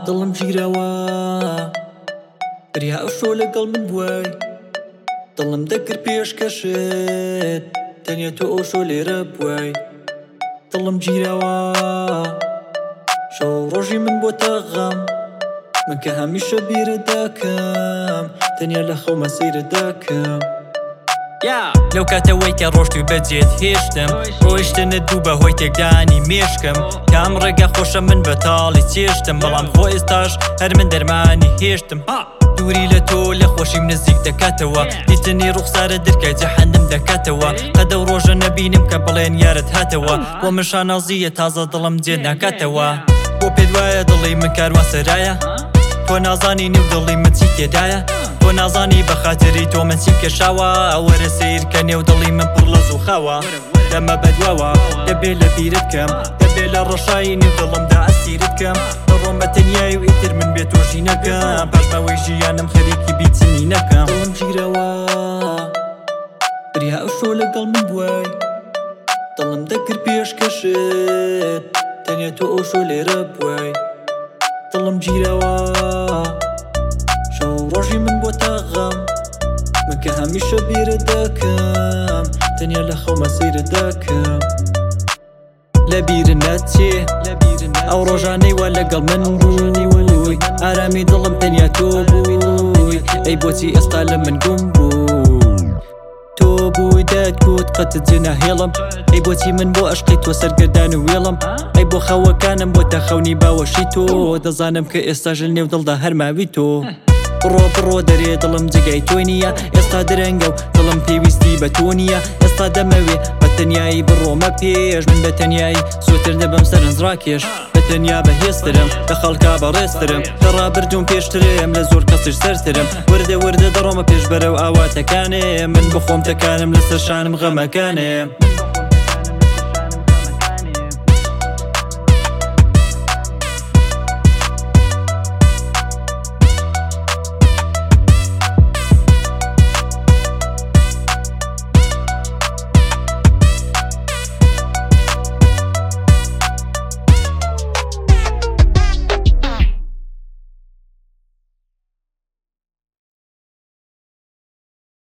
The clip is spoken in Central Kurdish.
دڵم گیرەوە بریا ئەوشۆ لەگەڵ من بووی دڵم دەکرد پێشکەشت تەنیا تۆ ئەوشۆ لێرە بووی دڵم گیرەوە شەو ڕۆژی من بۆتە غەم من کە هەمیشە بیرت دەکەم تەنیا لە خەومە سەیرت دەکەم لەو کاتەوەی کە ڕۆشت و بەجێت هێشتم ڕۆیشتنت بوو بەهۆی تێکدانی مێشکم کام ڕێگە خۆشە من بەتاڵی چێشتم بەڵام خۆ ئێستاش هەر من دەرمانی هێشتم دووری لە تۆ لە خۆشیم نزیک دەکاتەوە دیتنی ڕوخسارە دەرکە جەحەنم دەکاتەوە قەدە و ڕۆژە نەبینم کە بڵێن یارت هاتەوە بۆ من شانازیە تازە دڵم جێ ناکاتەوە بۆ پێت وایە دڵی من کاروا سەرایە تۆ نازانی نێو دڵی من چی تێدایە تۆ نازانی بە خاتری تۆ من چی کێشاوە وەرە سیر کە نێو دڵی من پڕ لە زووخاوە دەمە بەدواوە دەبێت لە بیرت کەم دەبێت لە ڕەشایی نێو دڵمدا ئەسیرت کەم دەڕۆم بە تەنیایی و ئیتر من بێت تۆژی نەکەم پاشماوەی ژیانم خەریکی بیچنی نەکەم دڵم گیرەوە بریا ئەوشۆ لەگەڵ من بووی دڵم دەکرد پێشکەشت تەنیا تۆ ئەوشۆ لێرە بووی دڵم گیرەوە شەو ڕۆژی من بۆتە غەم من کە هەمیشە بیرت دەکەم تەنیا لە خەومە سەیرت دەکەم لە بیرت نەچێ ئەو ڕۆژانەی وا لەگەڵ من بووی ئارامی دڵم تەنیا تۆ بووی ئەی بۆچی ئێستا لە من گوم بوو تۆ بووی دەتگوت قەتت جێ ناهێڵم ئەی بۆچی من بۆ عشقی تۆ سەرگەردان و وێڵم ئەی بۆ خەوەکانم بۆ تەخەونی باوەشی تۆ دەزانم کە ئێستاژ لە نێو دڵدا هەرماوی تۆ بڕۆ دەرێ دڵم جگای تۆی نییە ئێستا درەنگە و دڵم پێویستی بە تۆ نییە ئێستا دەمەوێ بە تەنیایی بڕۆمە پێش من بە تەنیایی سوێتر دەبم سەرنجڕاکێش بە تەنیا بەهێزترم لە خەڵکا بەڕێزترم کە ڕابردوم پێشترم لە زۆر کەسش سەرترم وردە دەڕۆمە پێش بەرەو ئاواتەکانێ من بخۆم تەکانم لەسەر شانم غەمەکانێ